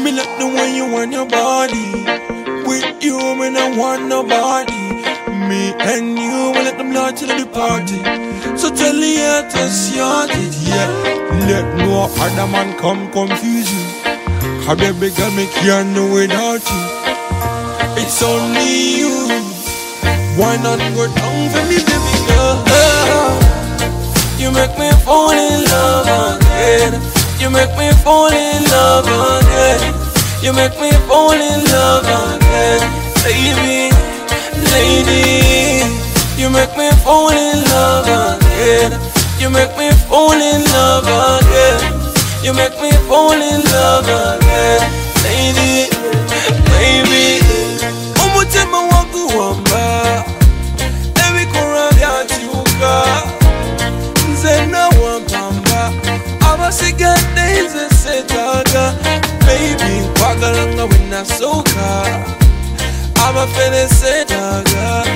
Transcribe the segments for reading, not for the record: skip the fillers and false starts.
Me like the way you want your body. With you, me not want nobody. Me and you, we let them launch to the party. So tell the haters start it, yeah. Let no other man come confuse you. Cause baby girl, me can't do without you. It's only you. Why not go down for me, baby girl? You make me fall in love again. You make me fall in love again. You make me fall in love again. Baby, lady, you make me fall in love again. You make me fall in love again. You make me fall in love again. Lady, baby, umutima wangu wamba ebi kurabya chiuka nzena wampamba abasigade nze setaga. Baby, wagalanga wena soka abafere setaga.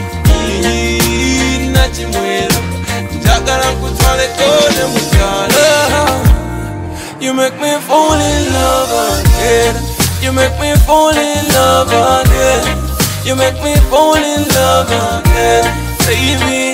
Nachimwera njagala kutwale kone mukala. You make me fall in love again. You make me fall in love again. You make me fall in love again. Baby,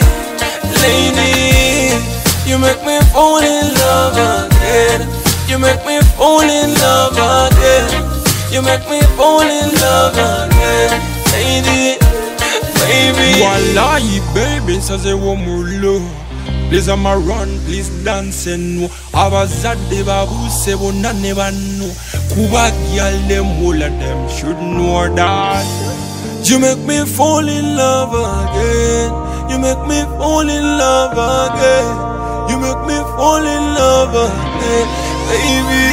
lady, you make me fall in love again. You make me fall in love again. You make me fall in love again. Lady, baby. Wallahi, baby, saze wo mulo. Please I'm a run, please dance and no. Abazade babu sebo na never know. Kuba gyal them, all of them should know that. You make me fall in love again. You make me fall in love again. You make me fall in love again. Baby,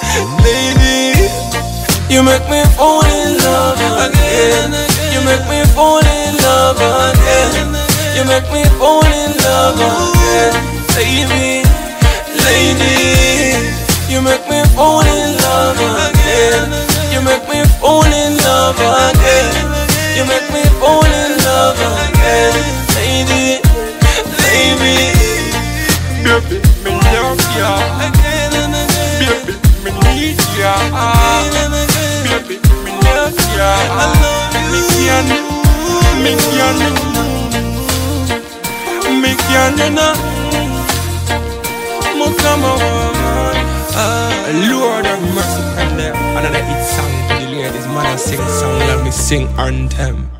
baby, you make me fall in love again. You make me fall in love again. You make me fall in love again. Baby, lady, you make me fall in love again. You make me fall in love again. You make me fall in love again. Lady, baby, baby, me love ya. Baby, me need ya. Baby, me love ya. Me can't Lord of mercy, and another hit song for the ladies. Man, I sing song, let me sing anthem.